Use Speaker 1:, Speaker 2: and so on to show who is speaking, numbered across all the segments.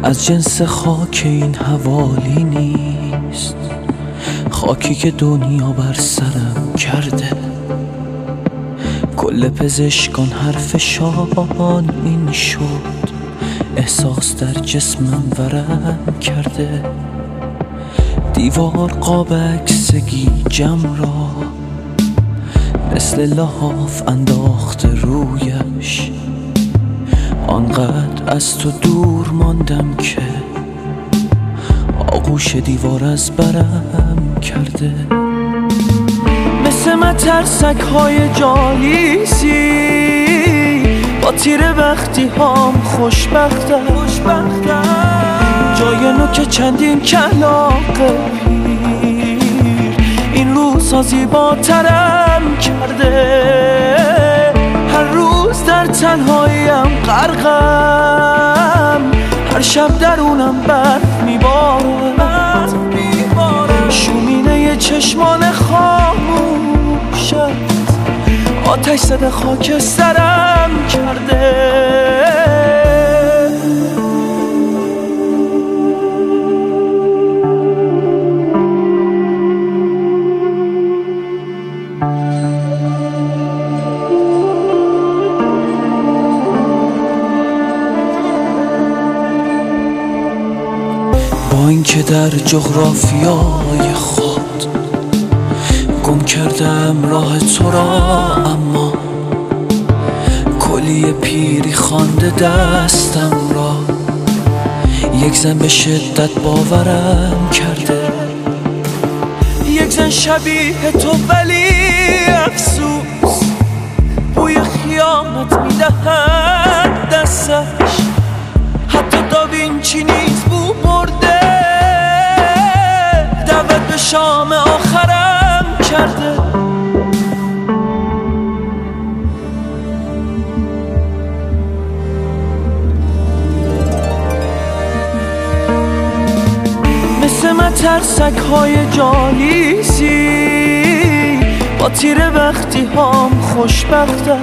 Speaker 1: از جنس خاک این حوالی نیست، خاکی که دنیا بر سرم کرده. کل پزشکان حرفشان این شد، احساس در جسمم ورم کرده. دیوار قاب عکسگی جم را مثل لحاف انداخته رویش. آنقدر از تو دور ماندم که آغوش دیوار از برم کرده. مثل مترسک‌های جالیسی با تیر وقتی هام خوشبختم. جای نوک چندین کلاغ پیر این روزها زیباترم کرده. هر روز در تنهاییم غرقم، هر شب درونم برف میبارد. شومینه چشمان خاموشت آتش زده خاک سرم کرده. با اینکه در جغرافیای خود گم کردم راه تو را، اما کلی پیری خوانده دستم را. یک زن به شدت باورم کرده، یک زن شبیه تو ولی افسوس بوی خیانت میدهد دستش. حتی داوینچی نیز بو برده، دعوت به شام آخرم کرده. مثل مترسک‌های جالیسی با تیر وقتی هام خوشبختم.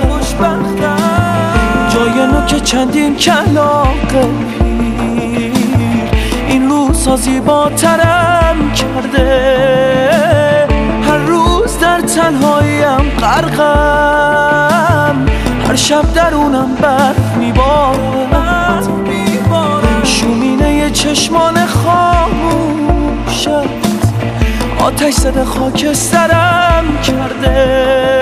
Speaker 1: جای نوک چندین کلاغ پیر این روزها زیباترم کرده. هر روز در تنهاییم غرقم، هر شب درونم برف میبارد. شومینه چشمان خاموشت آتش زده خاک سرم کرده.